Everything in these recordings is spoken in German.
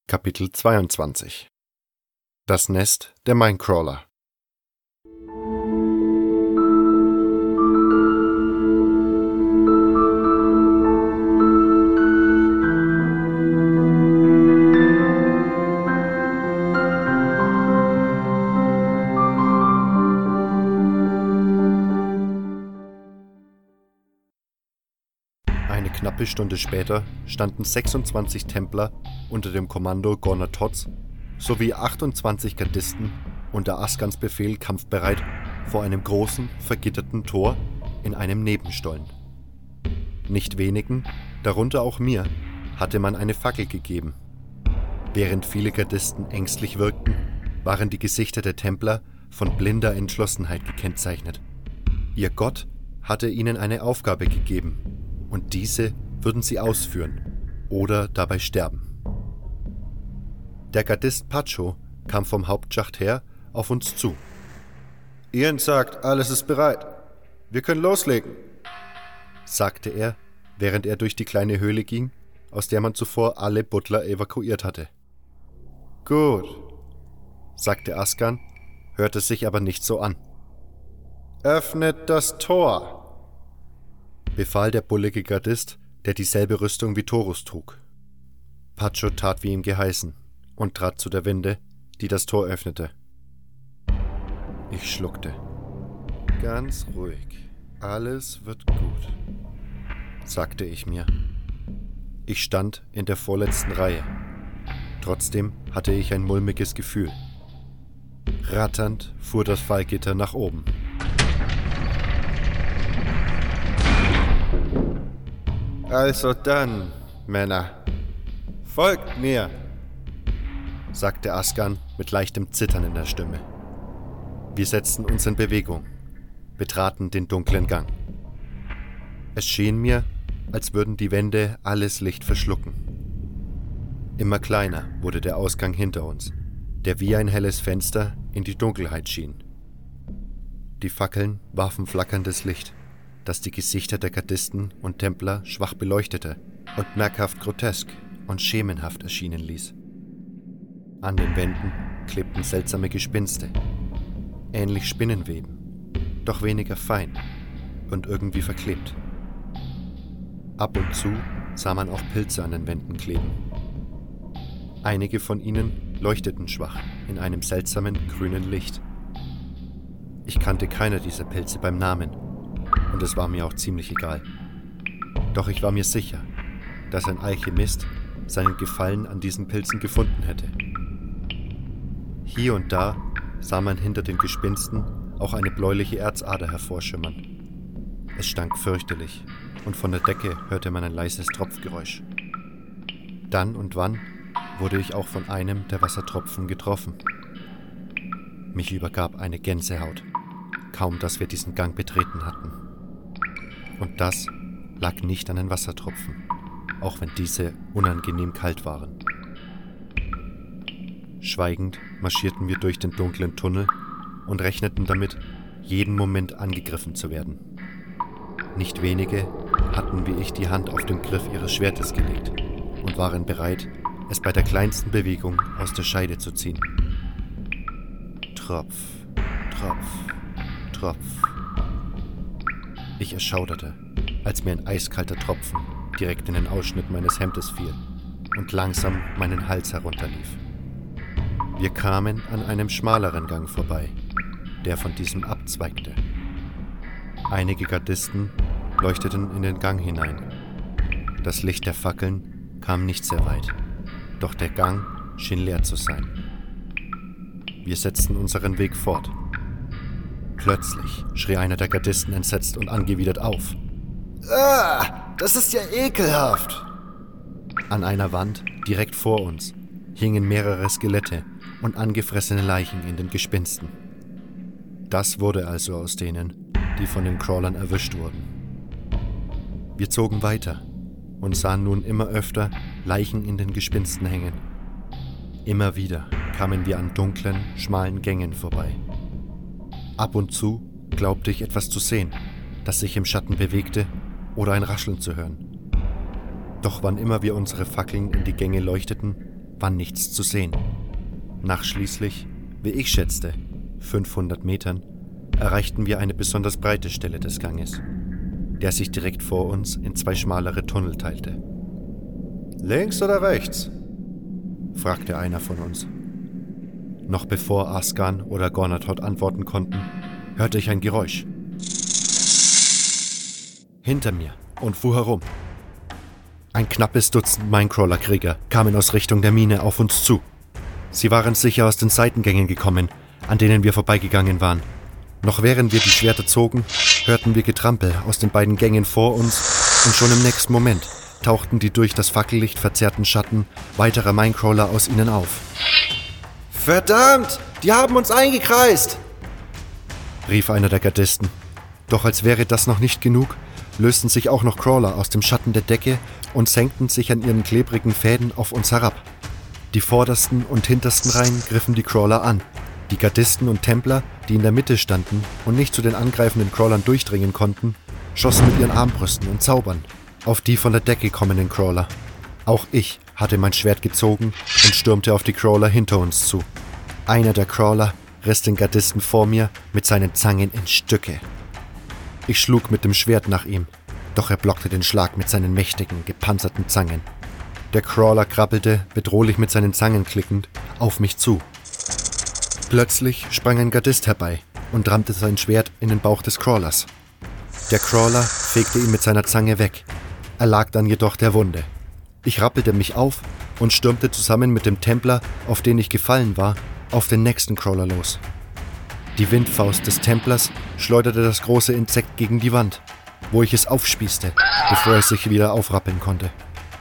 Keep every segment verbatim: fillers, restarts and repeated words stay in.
Kapitel zweiundzwanzig. Das Nest der Minecrawler. Eine knappe Stunde später standen sechsundzwanzig Templer unter dem Kommando Gorner Tots sowie achtundzwanzig Gardisten unter Askans Befehl kampfbereit vor einem großen, vergitterten Tor in einem Nebenstollen. Nicht wenigen, darunter auch mir, hatte man eine Fackel gegeben. Während viele Gardisten ängstlich wirkten, waren die Gesichter der Templer von blinder Entschlossenheit gekennzeichnet. Ihr Gott hatte ihnen eine Aufgabe gegeben, und diese würden sie ausführen oder dabei sterben. Der Gardist Pacho kam vom Hauptschacht her auf uns zu. »Ian sagt, alles ist bereit. Wir können loslegen«, sagte er, während er durch die kleine Höhle ging, aus der man zuvor alle Butler evakuiert hatte. »Gut«, sagte Askan, hörte sich aber nicht so an. »Öffnet das Tor«, befahl der bullige Gardist, der dieselbe Rüstung wie Torus trug. Pacho tat wie ihm geheißen und trat zu der Winde, die das Tor öffnete. Ich schluckte. »Ganz ruhig, alles wird gut«, sagte ich mir. Ich stand in der vorletzten Reihe. Trotzdem hatte ich ein mulmiges Gefühl. Ratternd fuhr das Fallgitter nach oben. »Also dann, Männer, folgt mir«, sagte Askan mit leichtem Zittern in der Stimme. Wir setzten uns in Bewegung, betraten den dunklen Gang. Es schien mir, als würden die Wände alles Licht verschlucken. Immer kleiner wurde der Ausgang hinter uns, der wie ein helles Fenster in die Dunkelheit schien. Die Fackeln warfen flackerndes Licht, das die Gesichter der Gardisten und Templer schwach beleuchtete und merkhaft grotesk und schemenhaft erschienen ließ. An den Wänden klebten seltsame Gespinste, ähnlich Spinnenweben, doch weniger fein und irgendwie verklebt. Ab und zu sah man auch Pilze an den Wänden kleben. Einige von ihnen leuchteten schwach in einem seltsamen grünen Licht. Ich kannte keiner dieser Pilze beim Namen, und es war mir auch ziemlich egal. Doch ich war mir sicher, dass ein Alchemist seinen Gefallen an diesen Pilzen gefunden hätte. Hier und da sah man hinter den Gespinsten auch eine bläuliche Erzader hervorschimmern. Es stank fürchterlich, und von der Decke hörte man ein leises Tropfgeräusch. Dann und wann wurde ich auch von einem der Wassertropfen getroffen. Mich übergab eine Gänsehaut, kaum dass wir diesen Gang betreten hatten. Und das lag nicht an den Wassertropfen, auch wenn diese unangenehm kalt waren. Schweigend marschierten wir durch den dunklen Tunnel und rechneten damit, jeden Moment angegriffen zu werden. Nicht wenige hatten wie ich die Hand auf den Griff ihres Schwertes gelegt und waren bereit, es bei der kleinsten Bewegung aus der Scheide zu ziehen. Tropf, Tropf, Tropf. Ich erschauderte, als mir ein eiskalter Tropfen direkt in den Ausschnitt meines Hemdes fiel und langsam meinen Hals herunterlief. Wir kamen an einem schmaleren Gang vorbei, der von diesem abzweigte. Einige Gardisten leuchteten in den Gang hinein. Das Licht der Fackeln kam nicht sehr weit, doch der Gang schien leer zu sein. Wir setzten unseren Weg fort. Plötzlich schrie einer der Gardisten entsetzt und angewidert auf. »Ah, das ist ja ekelhaft!« An einer Wand, direkt vor uns, hingen mehrere Skelette und angefressene Leichen in den Gespinsten. Das wurde also aus denen, die von den Crawlern erwischt wurden. Wir zogen weiter und sahen nun immer öfter Leichen in den Gespinsten hängen. Immer wieder kamen wir an dunklen, schmalen Gängen vorbei. Ab und zu glaubte ich etwas zu sehen, das sich im Schatten bewegte oder ein Rascheln zu hören. Doch wann immer wir unsere Fackeln in die Gänge leuchteten, war nichts zu sehen. Nach schließlich, wie ich schätzte, fünfhundert Metern, erreichten wir eine besonders breite Stelle des Ganges, der sich direkt vor uns in zwei schmalere Tunnel teilte. »Links oder rechts?« fragte einer von uns. Noch bevor Ascan oder Gornatot antworten konnten, hörte ich ein Geräusch. Hinter mir und fuhr herum. Ein knappes Dutzend Minecrawler-Krieger kamen aus Richtung der Mine auf uns zu. Sie waren sicher aus den Seitengängen gekommen, an denen wir vorbeigegangen waren. Noch während wir die Schwerter zogen, hörten wir Getrampel aus den beiden Gängen vor uns und schon im nächsten Moment tauchten die durch das Fackellicht verzerrten Schatten weiterer Minecrawler aus ihnen auf. »Verdammt, die haben uns eingekreist!« rief einer der Gardisten. Doch als wäre das noch nicht genug, lösten sich auch noch Crawler aus dem Schatten der Decke und senkten sich an ihren klebrigen Fäden auf uns herab. Die vordersten und hintersten Reihen griffen die Crawler an. Die Gardisten und Templer, die in der Mitte standen und nicht zu den angreifenden Crawlern durchdringen konnten, schossen mit ihren Armbrüsten und Zaubern auf die von der Decke kommenden Crawler. Auch ich hatte mein Schwert gezogen und stürmte auf die Crawler hinter uns zu. Einer der Crawler riss den Gardisten vor mir mit seinen Zangen in Stücke. Ich schlug mit dem Schwert nach ihm, doch er blockte den Schlag mit seinen mächtigen, gepanzerten Zangen. Der Crawler krabbelte, bedrohlich mit seinen Zangen klickend, auf mich zu. Plötzlich sprang ein Gardist herbei und rammte sein Schwert in den Bauch des Crawlers. Der Crawler fegte ihn mit seiner Zange weg, erlag dann jedoch der Wunde. Ich rappelte mich auf und stürmte zusammen mit dem Templer, auf den ich gefallen war, auf den nächsten Crawler los. Die Windfaust des Templers schleuderte das große Insekt gegen die Wand, wo ich es aufspießte, bevor es sich wieder aufrappeln konnte.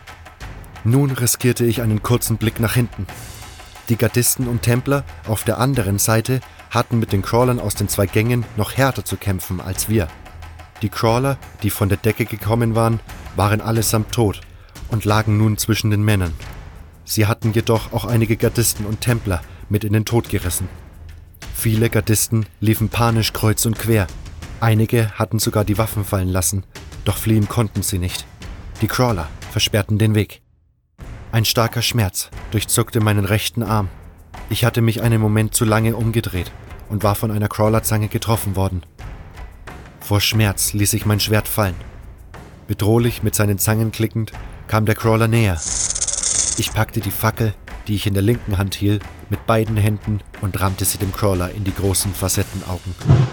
Nun riskierte ich einen kurzen Blick nach hinten. Die Gardisten und Templer auf der anderen Seite hatten mit den Crawlern aus den zwei Gängen noch härter zu kämpfen als wir. Die Crawler, die von der Decke gekommen waren, waren allesamt tot und lagen nun zwischen den Männern. Sie hatten jedoch auch einige Gardisten und Templer mit in den Tod gerissen. Viele Gardisten liefen panisch kreuz und quer. Einige hatten sogar die Waffen fallen lassen, doch fliehen konnten sie nicht. Die Crawler versperrten den Weg. Ein starker Schmerz durchzuckte meinen rechten Arm. Ich hatte mich einen Moment zu lange umgedreht und war von einer Crawlerzange getroffen worden. Vor Schmerz ließ ich mein Schwert fallen. Bedrohlich mit seinen Zangen klickend kam der Crawler näher. Ich packte die Fackel, die ich in der linken Hand hielt, mit beiden Händen und rammte sie dem Crawler in die großen Facettenaugen.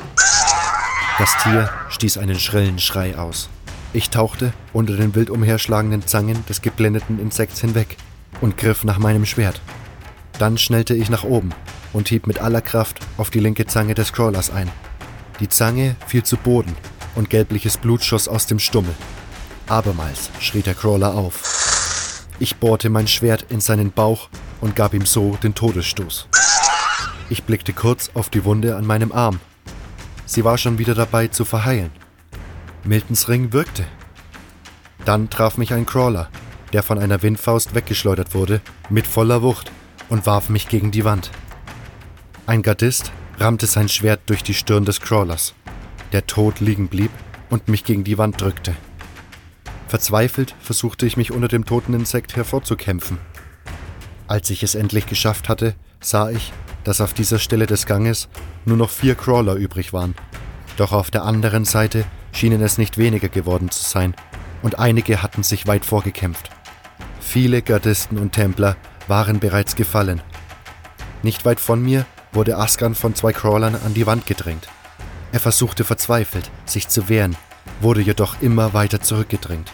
Das Tier stieß einen schrillen Schrei aus. Ich tauchte unter den wild umherschlagenden Zangen des geblendeten Insekts hinweg und griff nach meinem Schwert. Dann schnellte ich nach oben und hieb mit aller Kraft auf die linke Zange des Crawlers ein. Die Zange fiel zu Boden und gelbliches Blut schoss aus dem Stummel. Abermals schrie der Crawler auf. Ich bohrte mein Schwert in seinen Bauch und gab ihm so den Todesstoß. Ich blickte kurz auf die Wunde an meinem Arm. Sie war schon wieder dabei zu verheilen. Miltons Ring wirkte. Dann traf mich ein Crawler, der von einer Windfaust weggeschleudert wurde, mit voller Wucht und warf mich gegen die Wand. Ein Gardist rammte sein Schwert durch die Stirn des Crawlers, der tot liegen blieb und mich gegen die Wand drückte. Verzweifelt versuchte ich mich unter dem toten Insekt hervorzukämpfen. Als ich es endlich geschafft hatte, sah ich, dass auf dieser Stelle des Ganges nur noch vier Crawler übrig waren. Doch auf der anderen Seite schienen es nicht weniger geworden zu sein, und einige hatten sich weit vorgekämpft. Viele Gardisten und Templer waren bereits gefallen. Nicht weit von mir wurde Ascan von zwei Crawlern an die Wand gedrängt. Er versuchte verzweifelt, sich zu wehren, wurde jedoch immer weiter zurückgedrängt.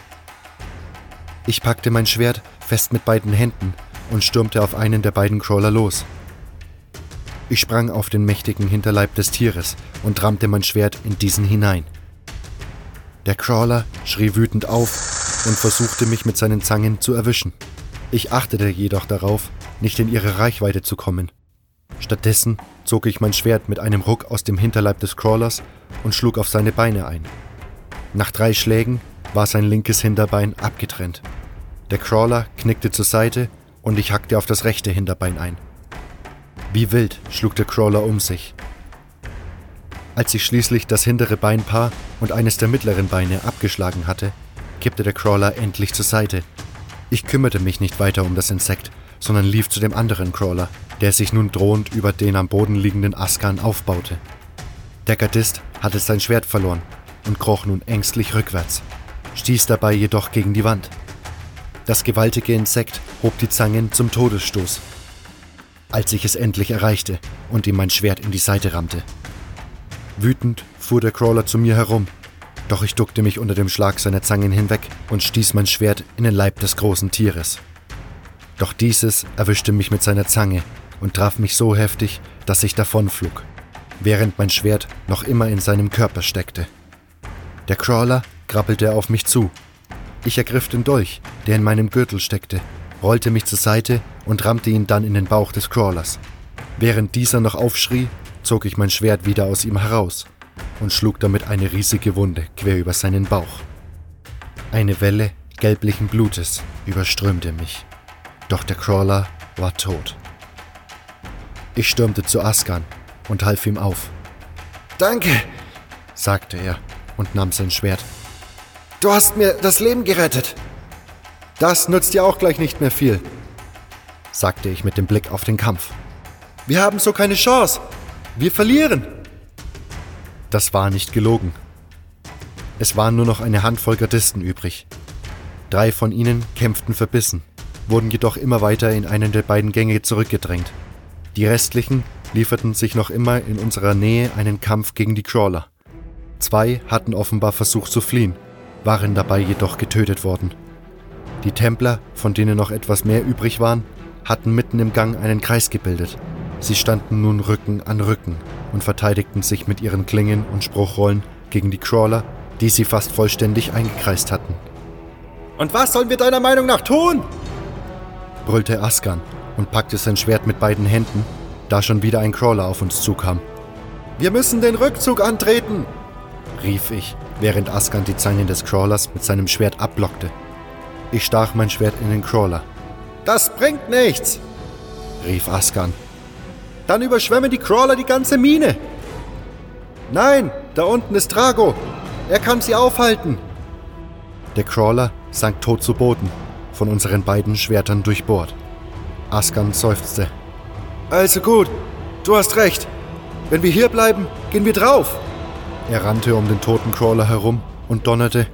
Ich packte mein Schwert fest mit beiden Händen und stürmte auf einen der beiden Crawler los. Ich sprang auf den mächtigen Hinterleib des Tieres und rammte mein Schwert in diesen hinein. Der Crawler schrie wütend auf und versuchte mich mit seinen Zangen zu erwischen. Ich achtete jedoch darauf, nicht in ihre Reichweite zu kommen. Stattdessen zog ich mein Schwert mit einem Ruck aus dem Hinterleib des Crawlers und schlug auf seine Beine ein. Nach drei Schlägen war sein linkes Hinterbein abgetrennt. Der Crawler knickte zur Seite und ich hackte auf das rechte Hinterbein ein. Wie wild schlug der Crawler um sich. Als ich schließlich das hintere Beinpaar und eines der mittleren Beine abgeschlagen hatte, kippte der Crawler endlich zur Seite. Ich kümmerte mich nicht weiter um das Insekt, sondern lief zu dem anderen Crawler, der sich nun drohend über den am Boden liegenden Askan aufbaute. Der Gardist hatte sein Schwert verloren und kroch nun ängstlich rückwärts, stieß dabei jedoch gegen die Wand. Das gewaltige Insekt hob die Zangen zum Todesstoß, als ich es endlich erreichte und ihm mein Schwert in die Seite rammte. Wütend fuhr der Crawler zu mir herum, doch ich duckte mich unter dem Schlag seiner Zangen hinweg und stieß mein Schwert in den Leib des großen Tieres. Doch dieses erwischte mich mit seiner Zange und traf mich so heftig, dass ich davonflog, während mein Schwert noch immer in seinem Körper steckte. Der Crawler krabbelte auf mich zu. Ich ergriff den Dolch, der in meinem Gürtel steckte, rollte mich zur Seite und rammte ihn dann in den Bauch des Crawlers. Während dieser noch aufschrie, zog ich mein Schwert wieder aus ihm heraus und schlug damit eine riesige Wunde quer über seinen Bauch. Eine Welle gelblichen Blutes überströmte mich, doch der Crawler war tot. Ich stürmte zu Askan und half ihm auf. »Danke«, sagte er und nahm sein Schwert. »Du hast mir das Leben gerettet.« »Das nützt dir auch gleich nicht mehr viel«, sagte ich mit dem Blick auf den Kampf. »Wir haben so keine Chance. Wir verlieren.« Das war nicht gelogen. Es waren nur noch eine Handvoll Gardisten übrig. Drei von ihnen kämpften verbissen, wurden jedoch immer weiter in einen der beiden Gänge zurückgedrängt. Die restlichen lieferten sich noch immer in unserer Nähe einen Kampf gegen die Crawler. Zwei hatten offenbar versucht zu fliehen, waren dabei jedoch getötet worden. Die Templer, von denen noch etwas mehr übrig waren, hatten mitten im Gang einen Kreis gebildet. Sie standen nun Rücken an Rücken und verteidigten sich mit ihren Klingen und Spruchrollen gegen die Crawler, die sie fast vollständig eingekreist hatten. »Und was sollen wir deiner Meinung nach tun?« brüllte Askan und packte sein Schwert mit beiden Händen, da schon wieder ein Crawler auf uns zukam. »Wir müssen den Rückzug antreten«, rief ich, während Askan die Zangen des Crawlers mit seinem Schwert abblockte. Ich stach mein Schwert in den Crawler. »Das bringt nichts«, rief Askan. »Dann überschwemmen die Crawler die ganze Mine.« »Nein, da unten ist Drago. Er kann sie aufhalten.« Der Crawler sank tot zu Boden, von unseren beiden Schwertern durchbohrt. Askan seufzte. »Also gut, du hast recht. Wenn wir hier bleiben, gehen wir drauf.« Er rannte um den toten Crawler herum und donnerte.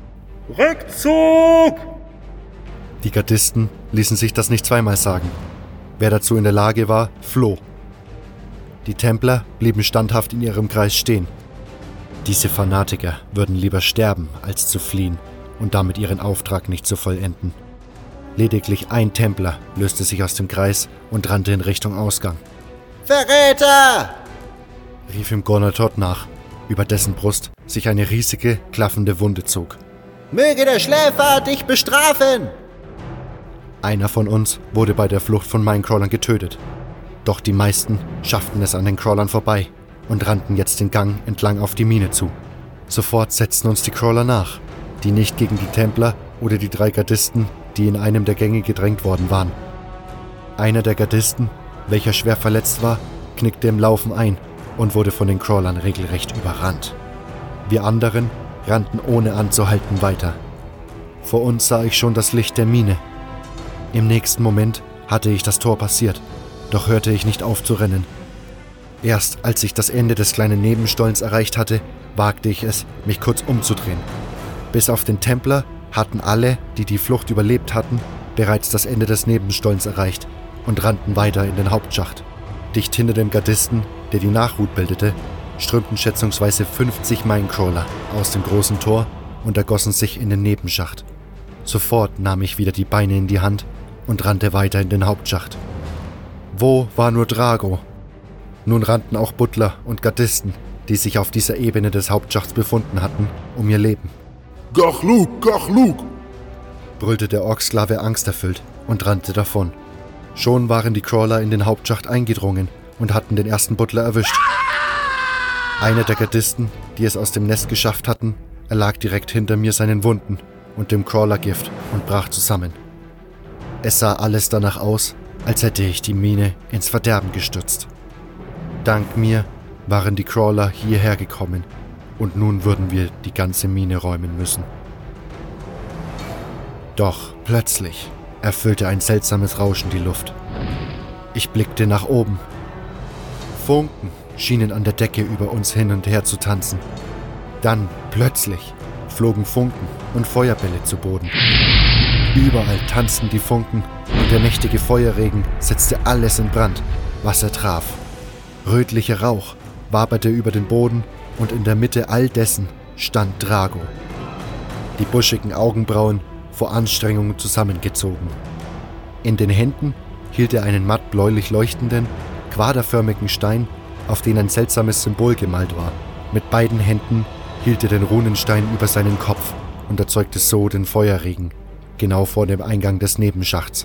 »Rückzug!« Die Gardisten ließen sich das nicht zweimal sagen. Wer dazu in der Lage war, floh. Die Templer blieben standhaft in ihrem Kreis stehen. Diese Fanatiker würden lieber sterben, als zu fliehen und damit ihren Auftrag nicht zu vollenden. Lediglich ein Templer löste sich aus dem Kreis und rannte in Richtung Ausgang. »Verräter!« rief ihm Gornatot nach, über dessen Brust sich eine riesige, klaffende Wunde zog. »Möge der Schläfer dich bestrafen!« Einer von uns wurde bei der Flucht von meinen Crawlern getötet. Doch die meisten schafften es an den Crawlern vorbei und rannten jetzt den Gang entlang auf die Mine zu. Sofort setzten uns die Crawler nach, die nicht gegen die Templer oder die drei Gardisten, die in einem der Gänge gedrängt worden waren. Einer der Gardisten, welcher schwer verletzt war, knickte im Laufen ein und wurde von den Crawlern regelrecht überrannt. Wir anderen rannten ohne anzuhalten weiter. Vor uns sah ich schon das Licht der Mine. Im nächsten Moment hatte ich das Tor passiert, doch hörte ich nicht auf zu rennen. Erst als ich das Ende des kleinen Nebenstollens erreicht hatte, wagte ich es, mich kurz umzudrehen. Bis auf den Templer hatten alle, die die Flucht überlebt hatten, bereits das Ende des Nebenstollens erreicht und rannten weiter in den Hauptschacht. Dicht hinter dem Gardisten, der die Nachhut bildete, strömten schätzungsweise fünfzig Minecrawler aus dem großen Tor und ergossen sich in den Nebenschacht. Sofort nahm ich wieder die Beine in die Hand und rannte weiter in den Hauptschacht. Wo war nur Drago? Nun rannten auch Butler und Gardisten, die sich auf dieser Ebene des Hauptschachts befunden hatten, um ihr Leben. »Gachluk, Gachluk«, brüllte der Orksklave angsterfüllt und rannte davon. Schon waren die Crawler in den Hauptschacht eingedrungen und hatten den ersten Butler erwischt. Einer der Gardisten, die es aus dem Nest geschafft hatten, erlag direkt hinter mir seinen Wunden und dem Crawlergift und brach zusammen. Es sah alles danach aus, als hätte ich die Mine ins Verderben gestürzt. Dank mir waren die Crawler hierher gekommen und nun würden wir die ganze Mine räumen müssen. Doch plötzlich erfüllte ein seltsames Rauschen die Luft. Ich blickte nach oben. Funken schienen an der Decke über uns hin und her zu tanzen. Dann, plötzlich, flogen Funken und Feuerbälle zu Boden. Überall tanzten die Funken und der mächtige Feuerregen setzte alles in Brand, was er traf. Rötlicher Rauch waberte über den Boden und in der Mitte all dessen stand Drago. Die buschigen Augenbrauen vor Anstrengung zusammengezogen. In den Händen hielt er einen matt bläulich leuchtenden, quaderförmigen Stein, auf den ein seltsames Symbol gemalt war. Mit beiden Händen hielt er den Runenstein über seinen Kopf und erzeugte so den Feuerregen, genau vor dem Eingang des Nebenschachts.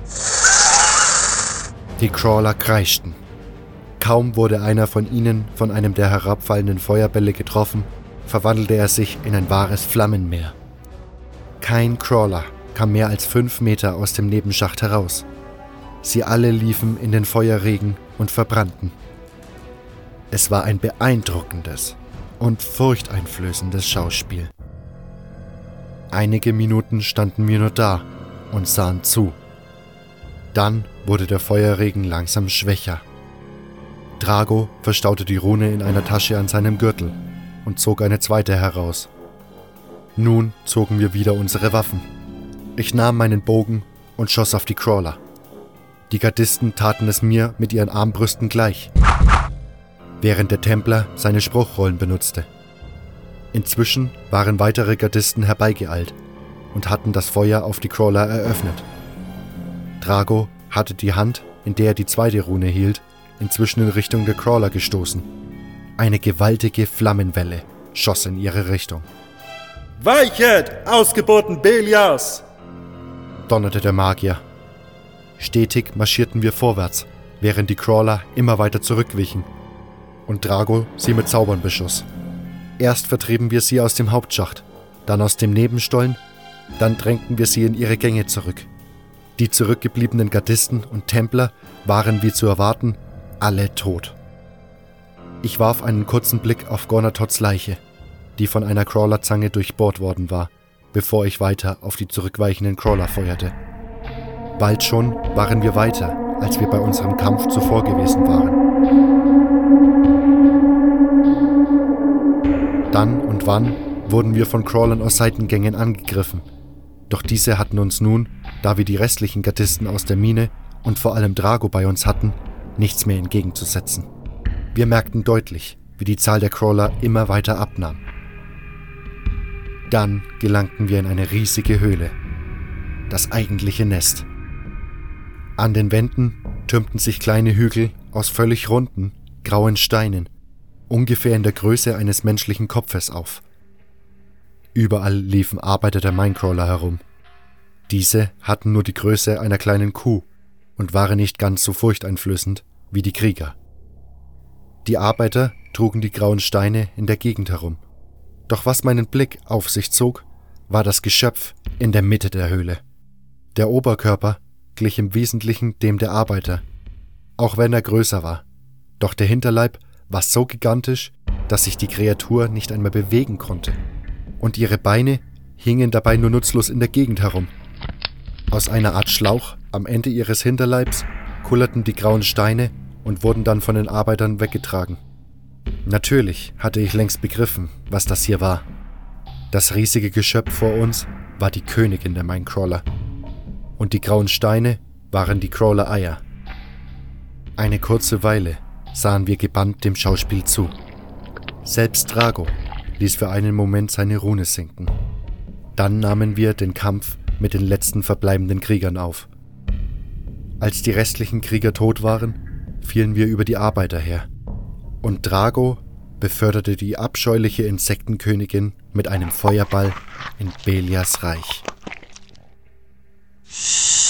Die Crawler kreischten. Kaum wurde einer von ihnen von einem der herabfallenden Feuerbälle getroffen, verwandelte er sich in ein wahres Flammenmeer. Kein Crawler kam mehr als fünf Meter aus dem Nebenschacht heraus. Sie alle liefen in den Feuerregen und verbrannten. Es war ein beeindruckendes und furchteinflößendes Schauspiel. Einige Minuten standen wir nur da und sahen zu. Dann wurde der Feuerregen langsam schwächer. Drago verstaute die Rune in einer Tasche an seinem Gürtel und zog eine zweite heraus. Nun zogen wir wieder unsere Waffen. Ich nahm meinen Bogen und schoss auf die Crawler. Die Gardisten taten es mir mit ihren Armbrüsten gleich, während der Templer seine Spruchrollen benutzte. Inzwischen waren weitere Gardisten herbeigeeilt und hatten das Feuer auf die Crawler eröffnet. Drago hatte die Hand, in der er die zweite Rune hielt, inzwischen in Richtung der Crawler gestoßen. Eine gewaltige Flammenwelle schoss in ihre Richtung. »Weichet, Ausgeburten Beliars!« donnerte der Magier. Stetig marschierten wir vorwärts, während die Crawler immer weiter zurückwichen und Drago sie mit Zaubern beschoss. Erst vertrieben wir sie aus dem Hauptschacht, dann aus dem Nebenstollen, dann drängten wir sie in ihre Gänge zurück. Die zurückgebliebenen Gardisten und Templer waren, wie zu erwarten, alle tot. Ich warf einen kurzen Blick auf Gornatots Leiche, die von einer Crawlerzange durchbohrt worden war, bevor ich weiter auf die zurückweichenden Crawler feuerte. Bald schon waren wir weiter, als wir bei unserem Kampf zuvor gewesen waren. Dann und wann wurden wir von Crawlern aus Seitengängen angegriffen, doch diese hatten uns nun, da wir die restlichen Gardisten aus der Mine und vor allem Drago bei uns hatten, nichts mehr entgegenzusetzen. Wir merkten deutlich, wie die Zahl der Crawler immer weiter abnahm. Dann gelangten wir in eine riesige Höhle, das eigentliche Nest. An den Wänden türmten sich kleine Hügel aus völlig runden, grauen Steinen, ungefähr in der Größe eines menschlichen Kopfes auf. Überall liefen Arbeiter der Minecrawler herum. Diese hatten nur die Größe einer kleinen Kuh und waren nicht ganz so furchteinflößend wie die Krieger. Die Arbeiter trugen die grauen Steine in der Gegend herum. Doch was meinen Blick auf sich zog, war das Geschöpf in der Mitte der Höhle. Der Oberkörper glich im Wesentlichen dem der Arbeiter, auch wenn er größer war. Doch der Hinterleib war so gigantisch, dass sich die Kreatur nicht einmal bewegen konnte. Und ihre Beine hingen dabei nur nutzlos in der Gegend herum. Aus einer Art Schlauch am Ende ihres Hinterleibs kullerten die grauen Steine und wurden dann von den Arbeitern weggetragen. Natürlich hatte ich längst begriffen, was das hier war. Das riesige Geschöpf vor uns war die Königin der Minecrawler. Und die grauen Steine waren die Crawler-Eier. Eine kurze Weile sahen wir gebannt dem Schauspiel zu. Selbst Drago ließ für einen Moment seine Rune sinken. Dann nahmen wir den Kampf mit den letzten verbleibenden Kriegern auf. Als die restlichen Krieger tot waren, fielen wir über die Arbeiter her. Und Drago beförderte die abscheuliche Insektenkönigin mit einem Feuerball in Beliars Reich.